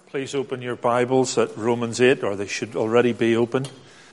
Please open your Bibles at Romans 8, or they should already be open.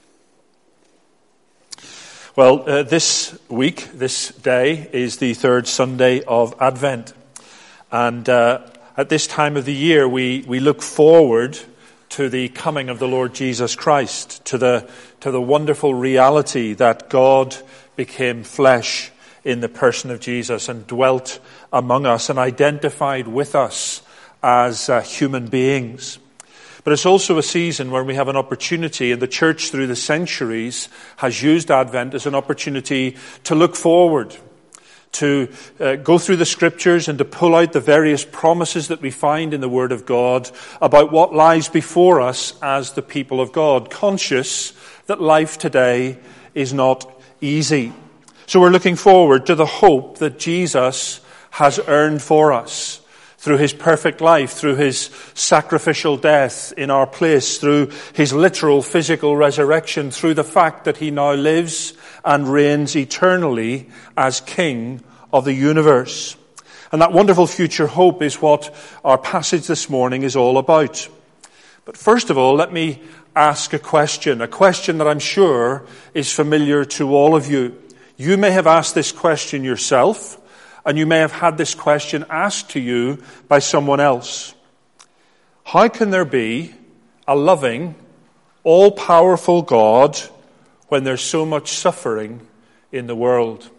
Well, this week, this day, is the third Sunday of Advent. And at this time of the year, we look forward to the coming of the Lord Jesus Christ, to the wonderful reality that God became flesh in the person of Jesus and dwelt among us and identified with us as human beings. But it's also a season where we have an opportunity, and the church through the centuries has used Advent as an opportunity to look forward, to go through the scriptures and to pull out the various promises that we find in the Word of God about what lies before us as the people of God, conscious that life today is not easy. So we're looking forward to the hope that Jesus has earned for us, through his perfect life, through his sacrificial death in our place, through his literal physical resurrection, through the fact that he now lives and reigns eternally as King of the universe. And that wonderful future hope is what our passage this morning is all about. But first of all, let me ask a question that I'm sure is familiar to all of you. You may have asked this question yourself, and you may have had this question asked to you by someone else. How can there be a loving, all-powerful God when there's so much suffering in the world?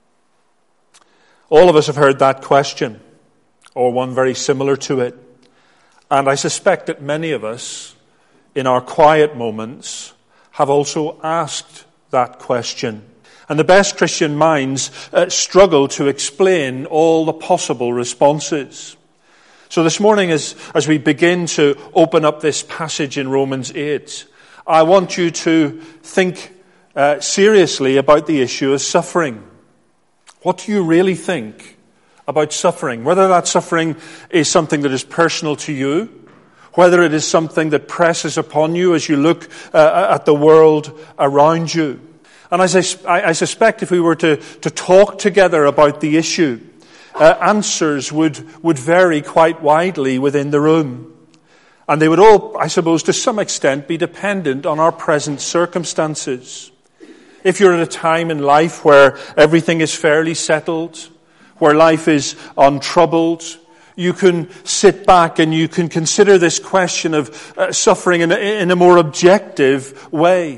All of us have heard that question, or one very similar to it. And I suspect that many of us, in our quiet moments, have also asked that question. And the best Christian minds struggle to explain all the possible responses. So this morning, as we begin to open up this passage in Romans 8, I want you to think seriously about the issue of suffering. What do you really think about suffering? Whether that suffering is something that is personal to you, whether it is something that presses upon you as you look at the world around you. And as I suspect if we were to talk together about the issue, answers would vary quite widely within the room. And they would all, I suppose, to some extent be dependent on our present circumstances. If you're at a time in life where everything is fairly settled, where life is untroubled, you can sit back and you can consider this question of suffering in a more objective way.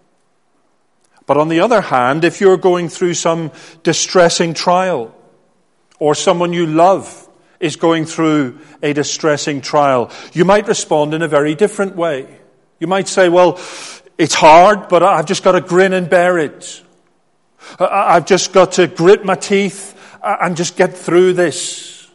But on the other hand, if you're going through some distressing trial, or someone you love is going through a distressing trial, you might respond in a very different way. You might say, well, it's hard, but I've just got to grin and bear it. I've just got to grit my teeth and just get through this.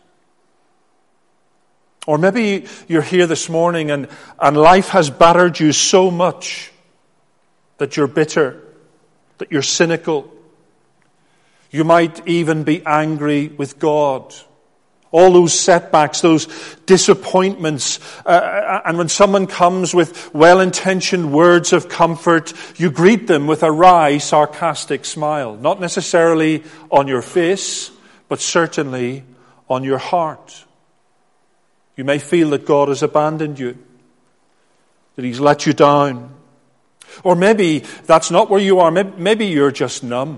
Or maybe you're here this morning and life has battered you so much that you're bitter, that you're cynical. You might even be angry with God. All those setbacks, those disappointments, and when someone comes with well-intentioned words of comfort, you greet them with a wry, sarcastic smile. Not necessarily on your face, but certainly on your heart. You may feel that God has abandoned you, that he's let you down. Or maybe that's not where you are. Maybe you're just numb.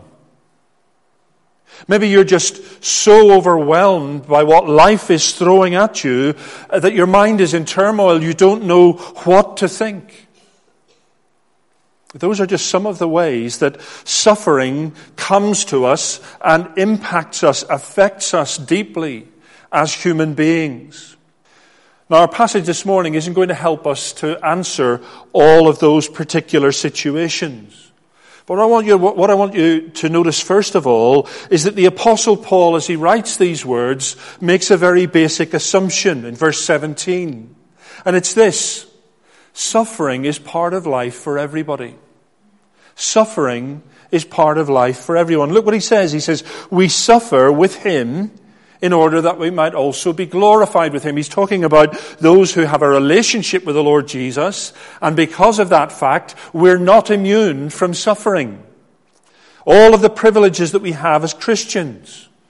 Maybe you're just so overwhelmed by what life is throwing at you that your mind is in turmoil. You don't know what to think. Those are just some of the ways that suffering comes to us and impacts us, affects us deeply as human beings. Now, our passage this morning isn't going to help us to answer all of those particular situations. But what I want you to notice first of all is that the Apostle Paul, as he writes these words, makes a very basic assumption in verse 17. And it's this: suffering is part of life for everybody. Suffering is part of life for everyone. Look what he says. He says, we suffer with him in order that we might also be glorified with him. He's talking about those who have a relationship with the Lord Jesus, and because of that fact, we're not immune from suffering. All of the privileges that we have as Christians,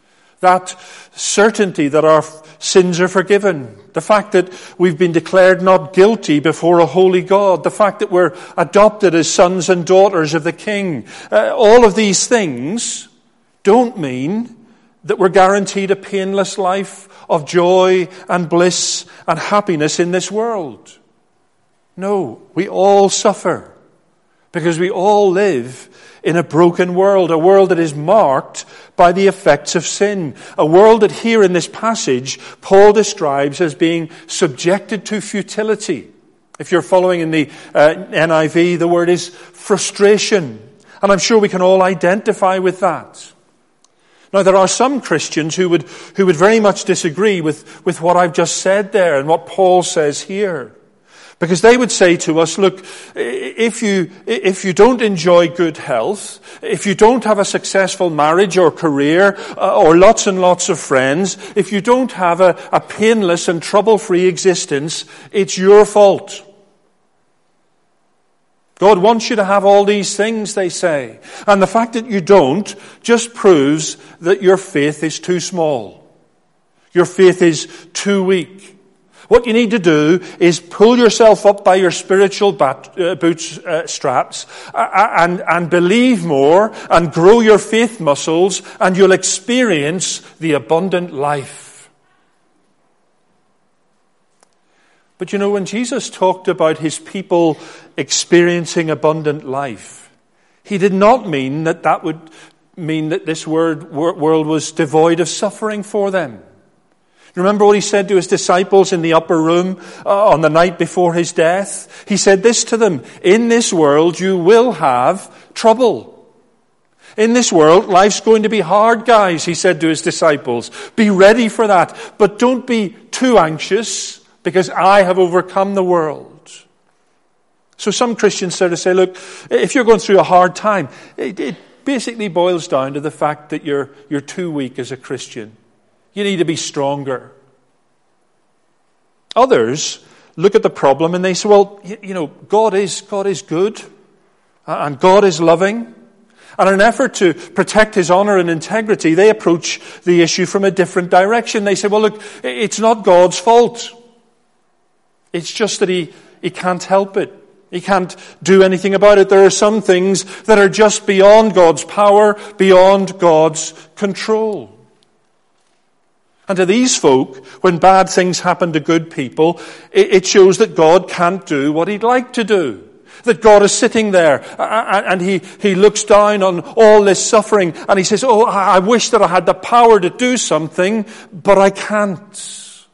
That certainty that our sins are forgiven. The fact that we've been declared not guilty before a holy God. The fact that we're adopted as sons and daughters of the King. All of these things don't mean that we're guaranteed a painless life of joy and bliss and happiness in this world. No, we all suffer because we all live in a broken world, a world that is marked by the effects of sin, a world that here in this passage Paul describes as being subjected to futility. If you're following in the NIV, the word is frustration, and I'm sure we can all identify with that. Now, there are some Christians who would very much disagree with what I've just said there and what Paul says here. Because they would say to us, look, if you don't enjoy good health, if you don't have a successful marriage or career, or lots and lots of friends, if you don't have a painless and trouble-free existence, it's your fault. God wants you to have all these things, they say. And the fact that you don't just proves that your faith is too small. Your faith is too weak. What you need to do is pull yourself up by your spiritual bootstraps and believe more and grow your faith muscles, and you'll experience the abundant life. But you know, when Jesus talked about his people experiencing abundant life, he did not mean that would mean that this world was devoid of suffering for them. Remember what he said to his disciples in the upper room on the night before his death? He said this to them, in this world you will have trouble. In this world, life's going to be hard, guys, he said to his disciples. Be ready for that, but don't be too anxious, because I have overcome the world. So some Christians sort of say, look, if you're going through a hard time, it basically boils down to the fact that you're too weak as a Christian. You need to be stronger. Others look at the problem and they say, well, you know, God is good and God is loving. And in an effort to protect his honor and integrity, they approach the issue from a different direction. They say, well, look, it's not God's fault. It's just that he can't help it. He can't do anything about it. There are some things that are just beyond God's power, beyond God's control. And to these folk, when bad things happen to good people, it shows that God can't do what he'd like to do. That God is sitting there and he looks down on all this suffering and he says, oh, I wish that I had the power to do something, but I can't.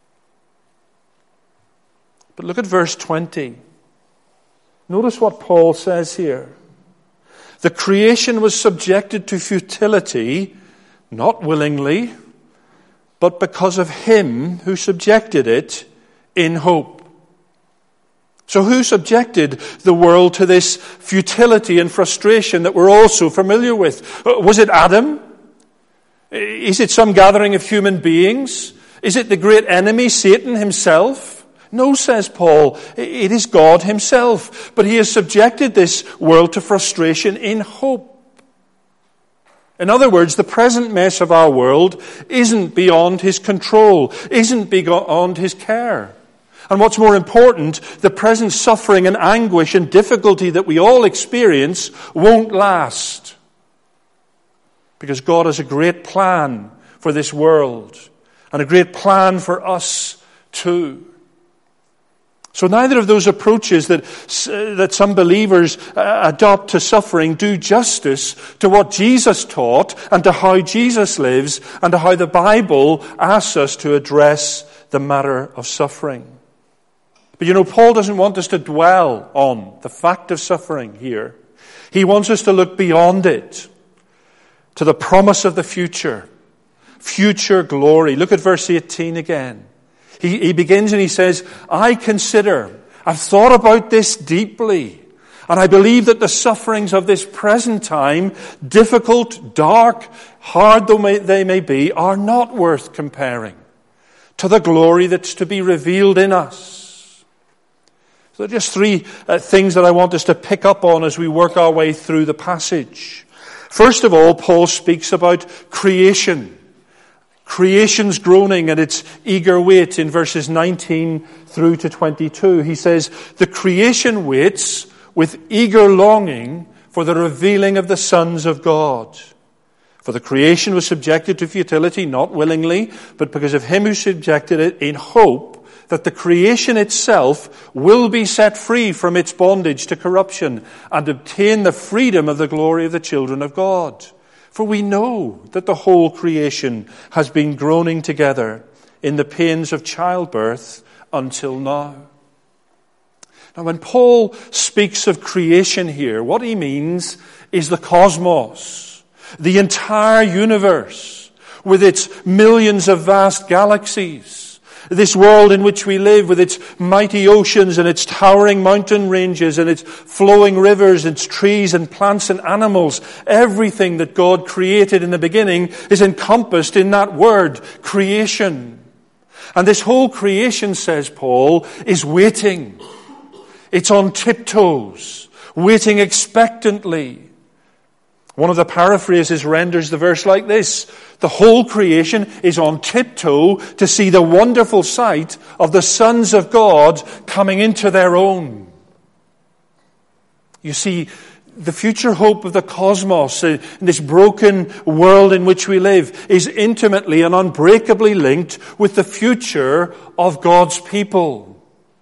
But look at verse 20. Notice what Paul says here. The creation was subjected to futility, not willingly, but because of him who subjected it in hope. So who subjected the world to this futility and frustration that we're all so familiar with? Was it Adam? Is it some gathering of human beings? Is it the great enemy, Satan himself? No, says Paul, it is God himself. But he has subjected this world to frustration in hope. In other words, the present mess of our world isn't beyond his control, isn't beyond his care. And what's more important, the present suffering and anguish and difficulty that we all experience won't last. Because God has a great plan for this world and a great plan for us too. So neither of those approaches that some believers adopt to suffering do justice to what Jesus taught and to how Jesus lives and to how the Bible asks us to address the matter of suffering. But you know, Paul doesn't want us to dwell on the fact of suffering here. He wants us to look beyond it to the promise of the future glory. Look at verse 18 again. He begins and he says, I've thought about this deeply, and I believe that the sufferings of this present time, difficult, dark, hard though they may be, are not worth comparing to the glory that's to be revealed in us. So there are just three things that I want us to pick up on as we work our way through the passage. First of all, Paul speaks about creation Creation's groaning and its eager wait in verses 19 through to 22. He says, the creation waits with eager longing for the revealing of the sons of God. For the creation was subjected to futility, not willingly, but because of him who subjected it, in hope that the creation itself will be set free from its bondage to corruption and obtain the freedom of the glory of the children of God. For we know that the whole creation has been groaning together in the pains of childbirth until now. Now, when Paul speaks of creation here, what he means is the cosmos, the entire universe, with its millions of vast galaxies. This world in which we live, with its mighty oceans and its towering mountain ranges and its flowing rivers, its trees and plants and animals, everything that God created in the beginning is encompassed in that word, creation. And this whole creation, says Paul, is waiting. It's on tiptoes, waiting expectantly. One of the paraphrases renders the verse like this: the whole creation is on tiptoe to see the wonderful sight of the sons of God coming into their own. You see, the future hope of the cosmos, in this broken world in which we live, is intimately and unbreakably linked with the future of God's people.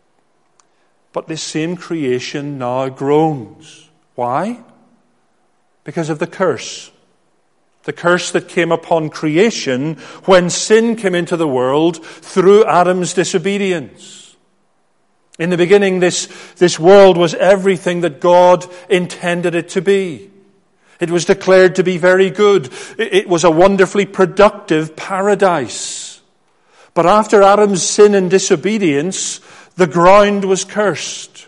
But this same creation now groans. Why? Because of the curse. The curse that came upon creation when sin came into the world through Adam's disobedience. In the beginning, this world was everything that God intended it to be. It was declared to be very good. It was a wonderfully productive paradise. But after Adam's sin and disobedience, the ground was cursed.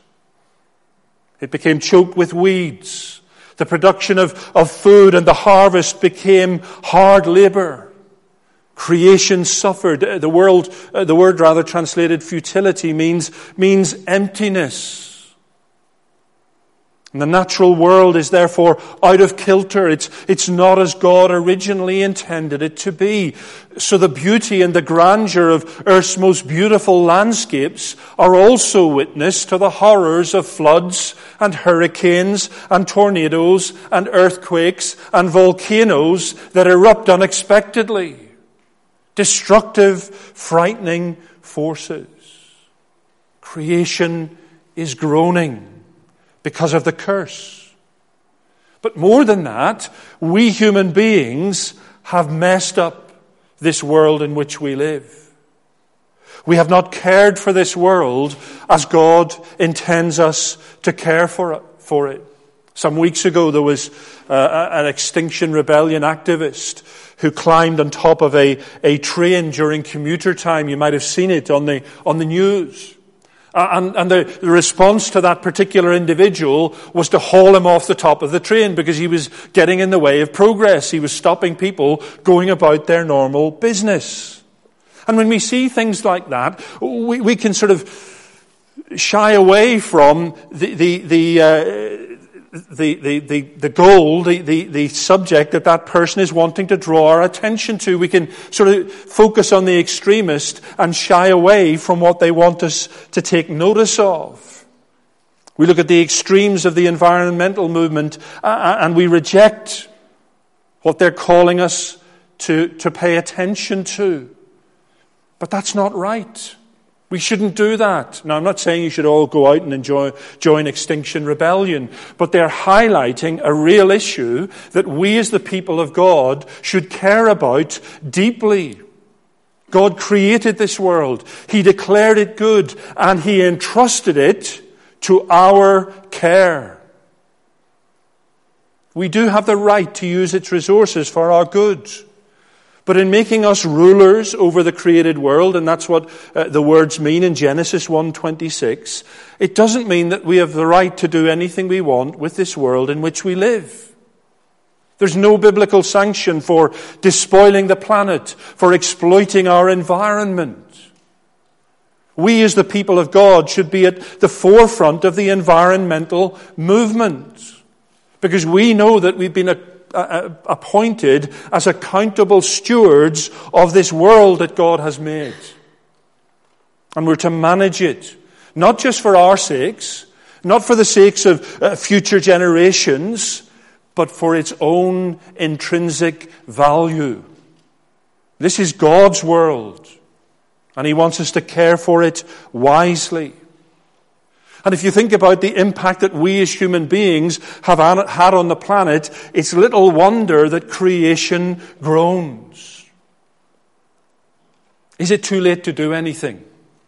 It became choked with weeds. The production of food and the harvest became hard labor. Creation suffered. The word rather translated futility means emptiness. And the natural world is therefore out of kilter. It's not as God originally intended it to be. So the beauty and the grandeur of Earth's most beautiful landscapes are also witness to the horrors of floods and hurricanes and tornadoes and earthquakes and volcanoes that erupt unexpectedly. Destructive, frightening forces. Creation is groaning because of the curse. But more than that, we human beings have messed up this world in which we live. We have not cared for this world as God intends us to care for it. Some weeks ago there was an Extinction Rebellion activist who climbed on top of a train during commuter time. You might have seen it on the news. And the response to that particular individual was to haul him off the top of the train because he was getting in the way of progress. He was stopping people going about their normal business. And when we see things like that, we can sort of shy away from the goal, the subject that person is wanting to draw our attention to. We can sort of focus on the extremist and shy away from what they want us to take notice of. We look at the extremes of the environmental movement and we reject what they're calling us to pay attention to. But that's not right. We shouldn't do that. Now, I'm not saying you should all go out and join Extinction Rebellion, but they're highlighting a real issue that we as the people of God should care about deeply. God created this world. He declared it good, and He entrusted it to our care. We do have the right to use its resources for our good. But in making us rulers over the created world, and that's what the words mean in Genesis 1:26, it doesn't mean that we have the right to do anything we want with this world in which we live. There's no biblical sanction for despoiling the planet, for exploiting our environment. We as the people of God should be at the forefront of the environmental movement, because we know that we've been appointed as accountable stewards of this world that God has made. And we're to manage it, not just for our sakes, not for the sakes of future generations, but for its own intrinsic value. This is God's world, and He wants us to care for it wisely. And if you think about the impact that we as human beings have had on the planet, it's little wonder that creation groans. Is it too late to do anything?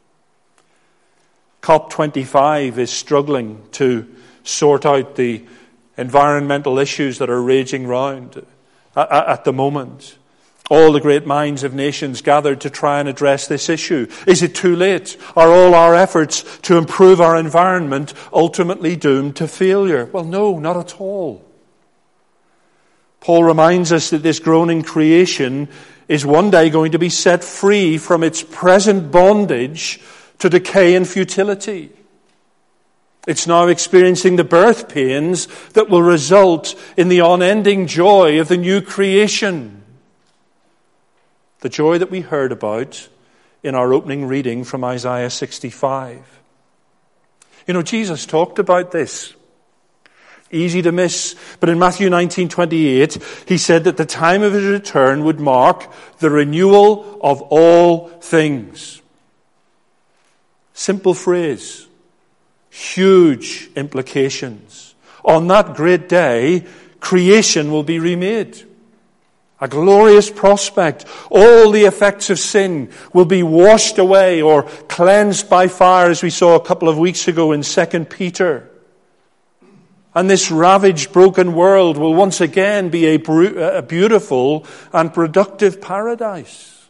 COP25 is struggling to sort out the environmental issues that are raging round at the moment. All the great minds of nations gathered to try and address this issue. Is it too late? Are all our efforts to improve our environment ultimately doomed to failure? Well, no, not at all. Paul reminds us that this groaning creation is one day going to be set free from its present bondage to decay and futility. It's now experiencing the birth pains that will result in the unending joy of the new creation. The joy that we heard about in our opening reading from Isaiah 65. You know, Jesus talked about this. Easy to miss. But in Matthew 19:28, He said that the time of His return would mark the renewal of all things. Simple phrase. Huge implications. On that great day, creation will be remade. A glorious prospect. All the effects of sin will be washed away or cleansed by fire, as we saw a couple of weeks ago in 2 Peter. And this ravaged, broken world will once again be a beautiful and productive paradise.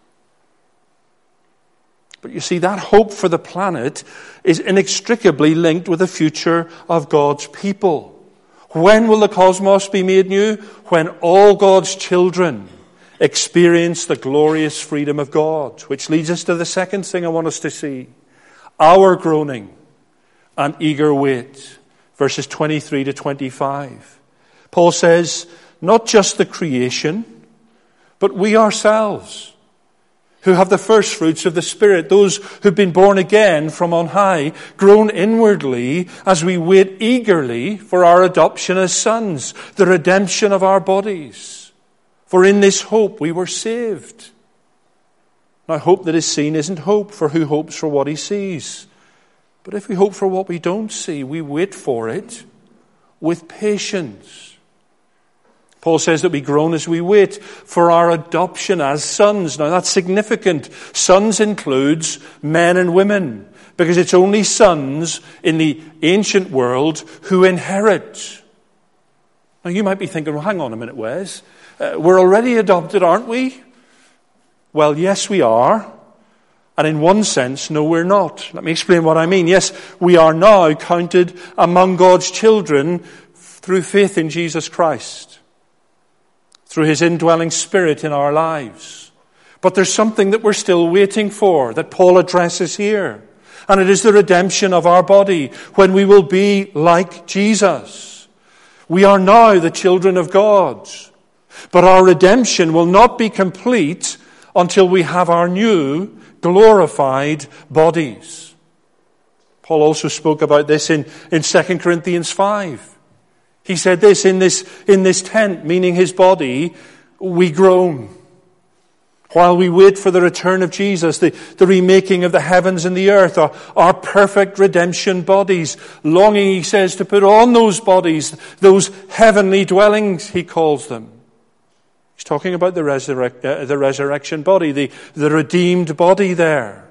But you see, that hope for the planet is inextricably linked with the future of God's people. When will the cosmos be made new? When all God's children experience the glorious freedom of God. Which leads us to the second thing I want us to see. Our groaning and eager wait. Verses 23 to 25. Paul says, not just the creation, but we ourselves, who have the first fruits of the Spirit, those who've been born again from on high, groan inwardly as we wait eagerly for our adoption as sons, the redemption of our bodies. For in this hope we were saved. Now, hope that is seen isn't hope, for who hopes for what he sees? But if we hope for what we don't see, we wait for it with patience. Paul says that we groan as we wait for our adoption as sons. Now that's significant. Sons includes men and women, because it's only sons in the ancient world who inherit. Now you might be thinking, well, hang on a minute, Wes. We're already adopted, aren't we? Well, yes, we are. And in one sense, no, we're not. Let me explain what I mean. Yes, we are now counted among God's children through faith in Jesus Christ, through His indwelling Spirit in our lives. But there's something that we're still waiting for that Paul addresses here. And it is the redemption of our body, when we will be like Jesus. We are now the children of God. But our redemption will not be complete until we have our new, glorified bodies. Paul also spoke about this in 2 Corinthians 5. He said this, in this tent, meaning his body, we groan. While we wait for the return of Jesus, the remaking of the heavens and the earth, our perfect redemption bodies, longing, he says, to put on those bodies, those heavenly dwellings, he calls them. He's talking about the resurrection body, the redeemed body there.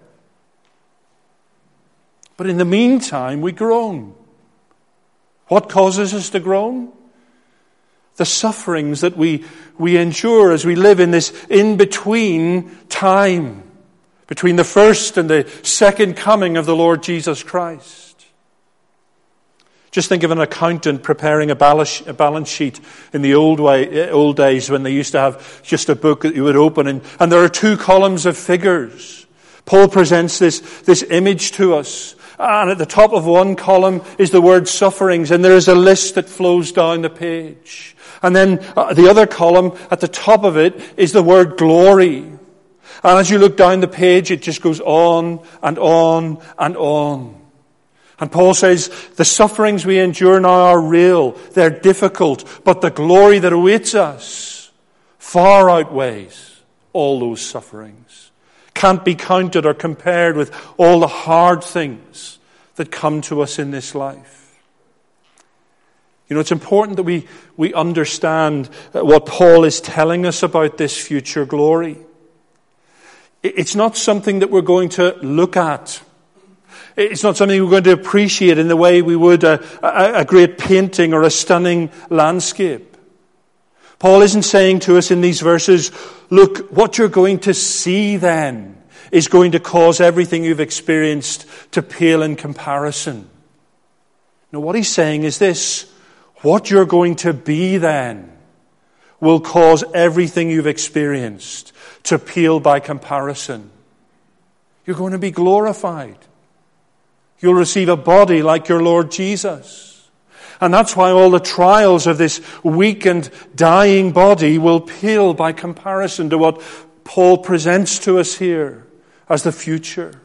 But in the meantime, we groan. What causes us to groan? The sufferings that we endure as we live in this in-between time, between the first and the second coming of the Lord Jesus Christ. Just think of an accountant preparing a balance sheet in the old days, when they used to have just a book that you would open, and there are two columns of figures. Paul presents this image to us. And at the top of one column is the word sufferings, and there is a list that flows down the page. And then the other column, at the top of it, is the word glory. And as you look down the page, it just goes on and on and on. And Paul says, the sufferings we endure now are real, they're difficult, but the glory that awaits us far outweighs all those sufferings. Can't be counted or compared with all the hard things that come to us in this life. You know, it's important that we understand what Paul is telling us about this future glory. It's not something that we're going to look at. It's not something we're going to appreciate in the way we would a great painting or a stunning landscape. Paul isn't saying to us in these verses, look, what you're going to see then is going to cause everything you've experienced to pale in comparison. No, what he's saying is this, what you're going to be then will cause everything you've experienced to pale by comparison. You're going to be glorified. You'll receive a body like your Lord Jesus. And that's why all the trials of this weak and dying body will pale by comparison to what Paul presents to us here as the future.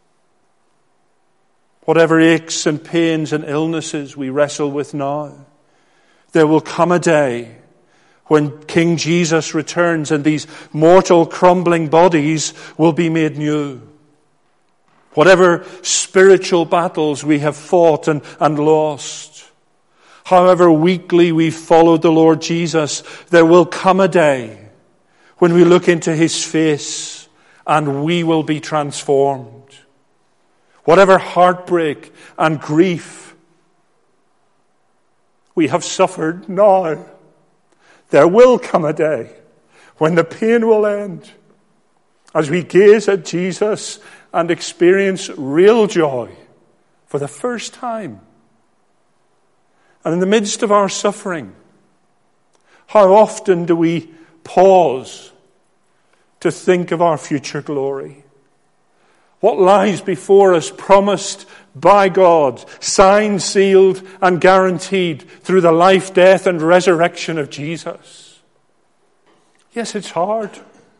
Whatever aches and pains and illnesses we wrestle with now, there will come a day when King Jesus returns and these mortal crumbling bodies will be made new. Whatever spiritual battles we have fought and lost, however weakly we've followed the Lord Jesus, there will come a day when we look into His face and we will be transformed. Whatever heartbreak and grief we have suffered now, there will come a day when the pain will end as we gaze at Jesus and experience real joy for the first time. And in the midst of our suffering, how often do we pause to think of our future glory? What lies before us promised by God, signed, sealed, and guaranteed through the life, death, and resurrection of Jesus? Yes, it's hard.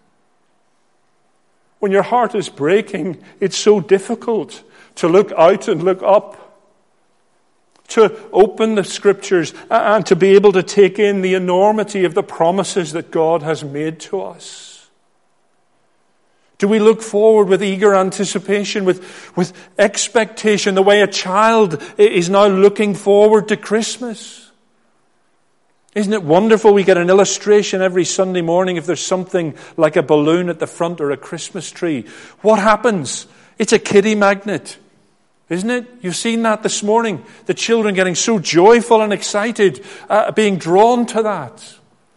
When your heart is breaking, it's so difficult to look out and look up, to open the Scriptures and to be able to take in the enormity of the promises that God has made to us. Do we look forward with eager anticipation, with expectation, the way a child is now looking forward to Christmas? Isn't it wonderful? We get an illustration every Sunday morning if there's something like a balloon at the front or a Christmas tree. What happens? It's a kiddie magnet, isn't it? You've seen that this morning. The children getting so joyful and excited, being drawn to that.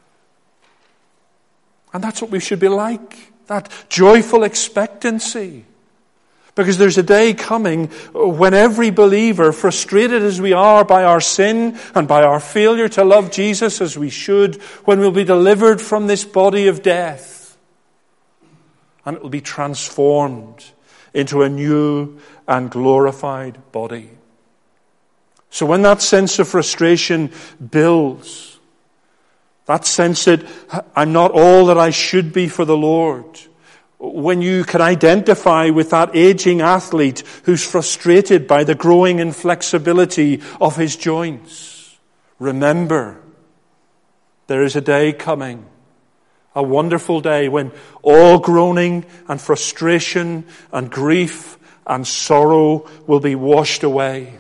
And that's what we should be like, that joyful expectancy. Because there's a day coming when every believer, frustrated as we are by our sin and by our failure to love Jesus as we should, when we'll be delivered from this body of death. And it will be transformed into a new and glorified body. So when that sense of frustration builds, that sense that I'm not all that I should be for the Lord, when you can identify with that aging athlete who's frustrated by the growing inflexibility of his joints, remember, there is a day coming, a wonderful day when all groaning and frustration and grief and sorrow will be washed away.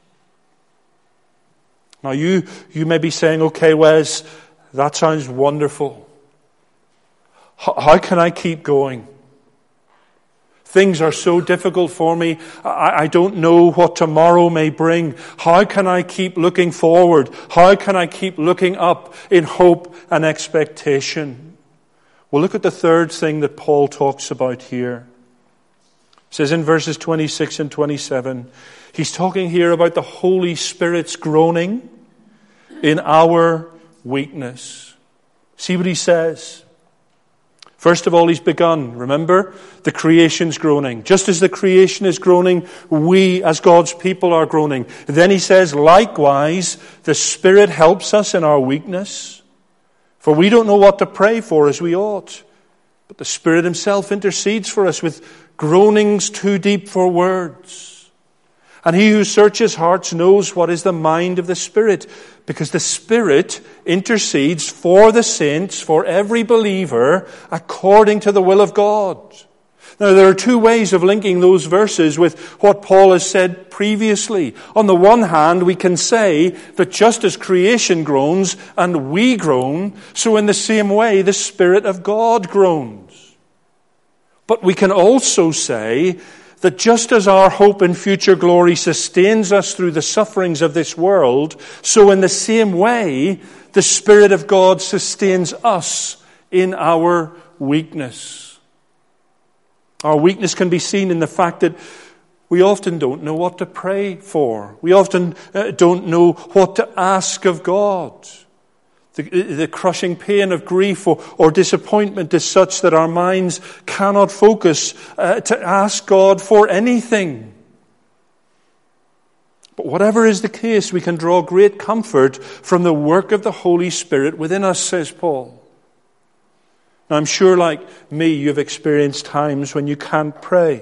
Now you may be saying, okay, Wes, that sounds wonderful. How can I keep going? Things are so difficult for me. I don't know what tomorrow may bring. How can I keep looking forward? How can I keep looking up in hope and expectation? Well, look at the third thing that Paul talks about here. It says in verses 26 and 27, he's talking here about the Holy Spirit's groaning in our weakness. See what he says. First of all, he's begun. Remember, the creation's groaning. Just as the creation is groaning, we as God's people are groaning. Then he says, likewise, the Spirit helps us in our weakness. For we don't know what to pray for as we ought. But the Spirit himself intercedes for us with groanings too deep for words. And he who searches hearts knows what is the mind of the Spirit, because the Spirit intercedes for the saints, for every believer, according to the will of God. Now, there are two ways of linking those verses with what Paul has said previously. On the one hand, we can say that just as creation groans and we groan, so in the same way the Spirit of God groans. But we can also say that just as our hope in future glory sustains us through the sufferings of this world, so in the same way, the Spirit of God sustains us in our weakness. Our weakness can be seen in the fact that we often don't know what to pray for. We often don't know what to ask of God. The crushing pain of grief or disappointment is such that our minds cannot focus to ask God for anything. But whatever is the case, we can draw great comfort from the work of the Holy Spirit within us, says Paul. Now, I'm sure, like me, you've experienced times when you can't pray.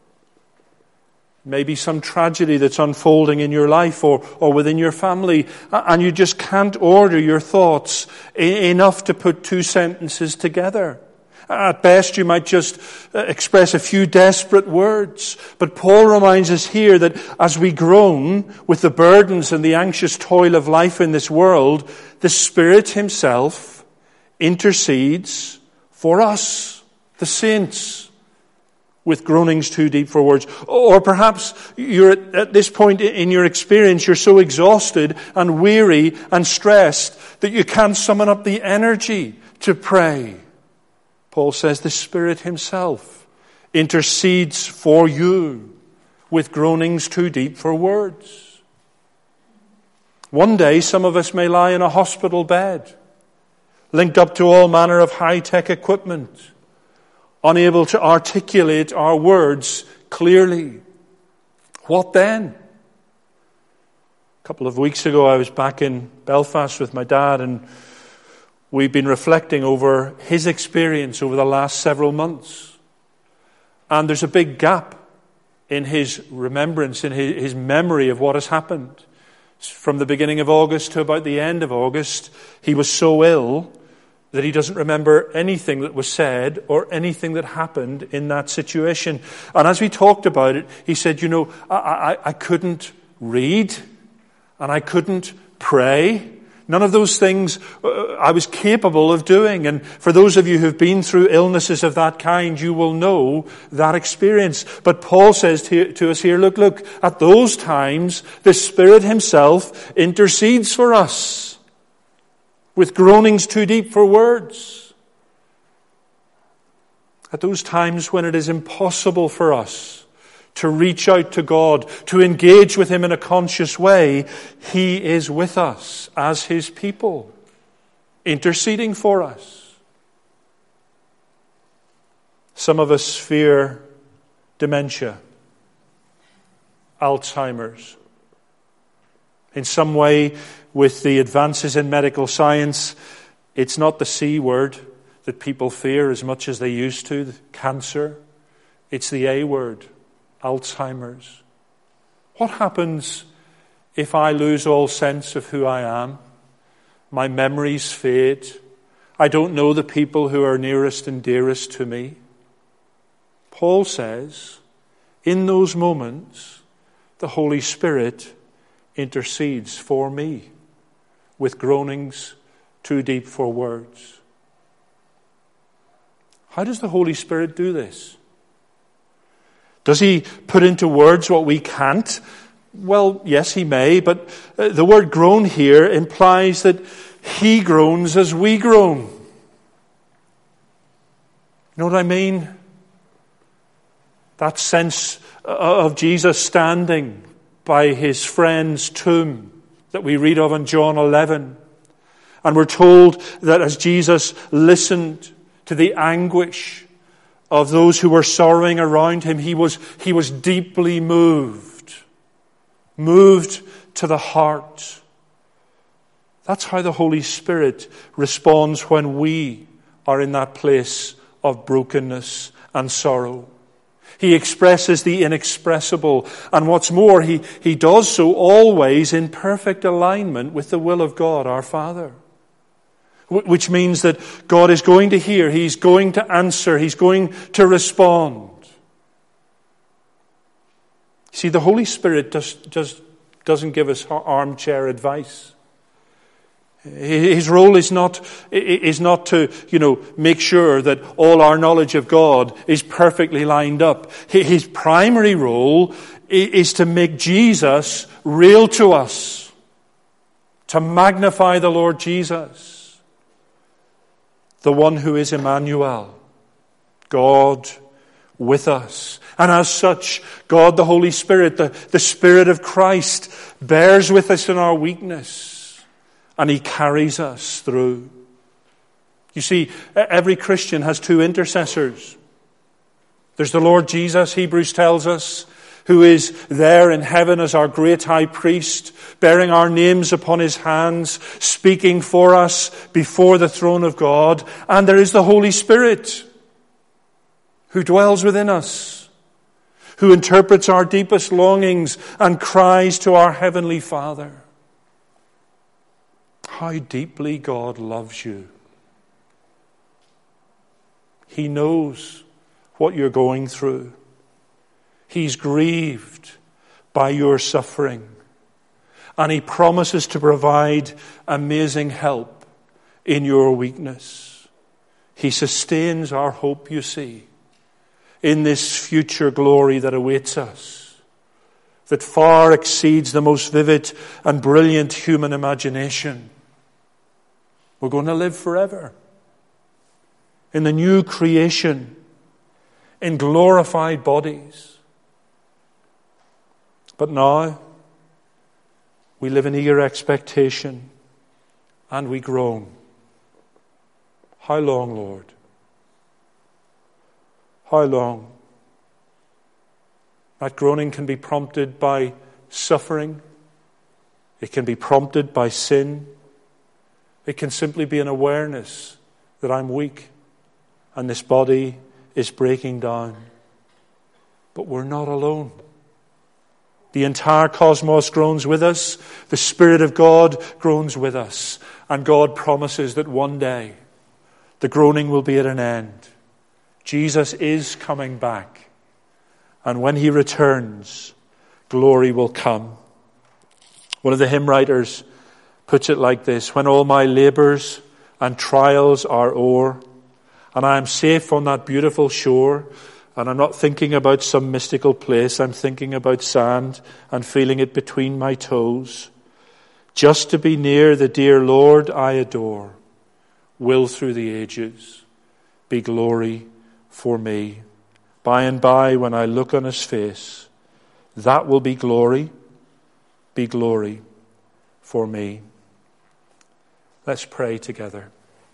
Maybe some tragedy that's unfolding in your life or within your family, and you just can't order your thoughts enough to put two sentences together. At best, you might just express a few desperate words. But Paul reminds us here that as we groan with the burdens and the anxious toil of life in this world, the Spirit himself intercedes for us, the saints, with groanings too deep for words. Or perhaps you're at this point in your experience, you're so exhausted and weary and stressed that you can't summon up the energy to pray. Paul says the Spirit himself intercedes for you with groanings too deep for words. One day, some of us may lie in a hospital bed, linked up to all manner of high-tech equipment, unable to articulate our words clearly. What then? A couple of weeks ago, I was back in Belfast with my dad, and we've been reflecting over his experience over the last several months. And there's a big gap in his remembrance, in his memory of what has happened. From the beginning of August to about the end of August, he was so ill that he doesn't remember anything that was said or anything that happened in that situation. And as we talked about it, he said, I couldn't read and I couldn't pray. None of those things I was capable of doing. And for those of you who've been through illnesses of that kind, you will know that experience. But Paul says to us here, look, at those times, the Spirit himself intercedes for us with groanings too deep for words. At those times when it is impossible for us to reach out to God, to engage with him in a conscious way, he is with us as his people, interceding for us. Some of us fear dementia, Alzheimer's. In some way, with the advances in medical science, it's not the C word that people fear as much as they used to, cancer. It's the A word, Alzheimer's. What happens if I lose all sense of who I am? My memories fade. I don't know the people who are nearest and dearest to me. Paul says, in those moments, the Holy Spirit intercedes for me with groanings too deep for words. How does the Holy Spirit do this? Does he put into words what we can't? Well, yes, he may, but the word groan here implies that he groans as we groan. You know what I mean? That sense of Jesus standing by his friend's tomb that we read of in John 11. And we're told that as Jesus listened to the anguish of those who were sorrowing around him. He was deeply moved to the heart. That's how the Holy Spirit responds when we are in that place of brokenness and sorrow. He expresses the inexpressible, and what's more, he does so always in perfect alignment with the will of God, our Father. Which means that God is going to hear, He's going to answer, He's going to respond. See, the Holy Spirit just doesn't give us armchair advice. His role is not to, make sure that all our knowledge of God is perfectly lined up. His primary role is to make Jesus real to us, to magnify the Lord Jesus, the one who is Emmanuel, God with us. And as such, God the Holy Spirit, the Spirit of Christ, bears with us in our weakness. And He carries us through. You see, every Christian has two intercessors. There's the Lord Jesus, Hebrews tells us, who is there in heaven as our great high priest, bearing our names upon His hands, speaking for us before the throne of God. And there is the Holy Spirit, who dwells within us, who interprets our deepest longings and cries to our Heavenly Father. How deeply God loves you. He knows what you're going through. He's grieved by your suffering. And He promises to provide amazing help in your weakness. He sustains our hope, you see, in this future glory that awaits us, that far exceeds the most vivid and brilliant human imagination. We're going to live forever in the new creation, in glorified bodies. But now, we live in eager expectation, and we groan. How long, Lord? How long? That groaning can be prompted by suffering. It can be prompted by sin. It can simply be an awareness that I'm weak and this body is breaking down. But we're not alone. The entire cosmos groans with us. The Spirit of God groans with us. And God promises that one day the groaning will be at an end. Jesus is coming back. And when He returns, glory will come. One of the hymn writers puts it like this: when all my labours and trials are o'er, and I am safe on that beautiful shore, and I'm not thinking about some mystical place, I'm thinking about sand and feeling it between my toes. Just to be near the dear Lord I adore will through the ages be glory for me. By and by, when I look on His face, that will be glory for me. Let's pray together.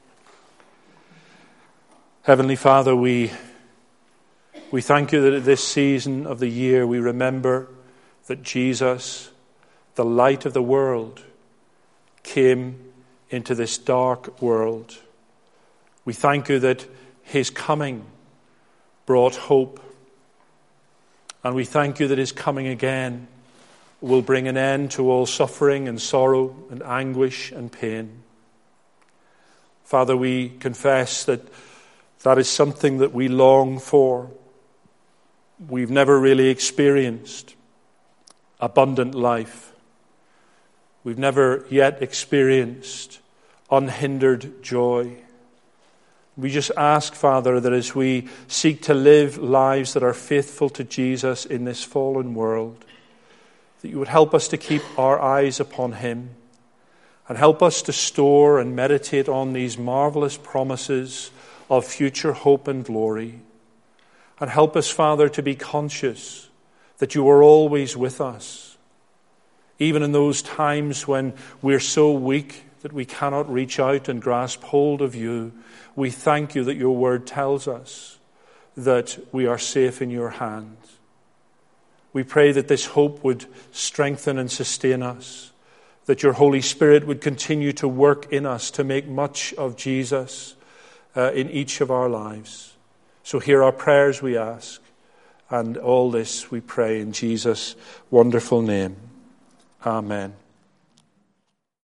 Heavenly Father, we thank You that at this season of the year we remember that Jesus, the light of the world, came into this dark world. We thank You that His coming brought hope. And we thank You that His coming again will bring an end to all suffering and sorrow and anguish and pain. Father, we confess that is something that we long for. We've never really experienced abundant life. We've never yet experienced unhindered joy. We just ask, Father, that as we seek to live lives that are faithful to Jesus in this fallen world, that You would help us to keep our eyes upon Him and help us to store and meditate on these marvelous promises of future hope and glory. And help us, Father, to be conscious that You are always with us, even in those times when we're so weak that we cannot reach out and grasp hold of you, we thank you that your word tells us that we are safe in your hands. We pray that this hope would strengthen and sustain us, that your Holy Spirit would continue to work in us to make much of Jesus in each of our lives. So hear our prayers, we ask, and all this we pray in Jesus' wonderful name. Amen.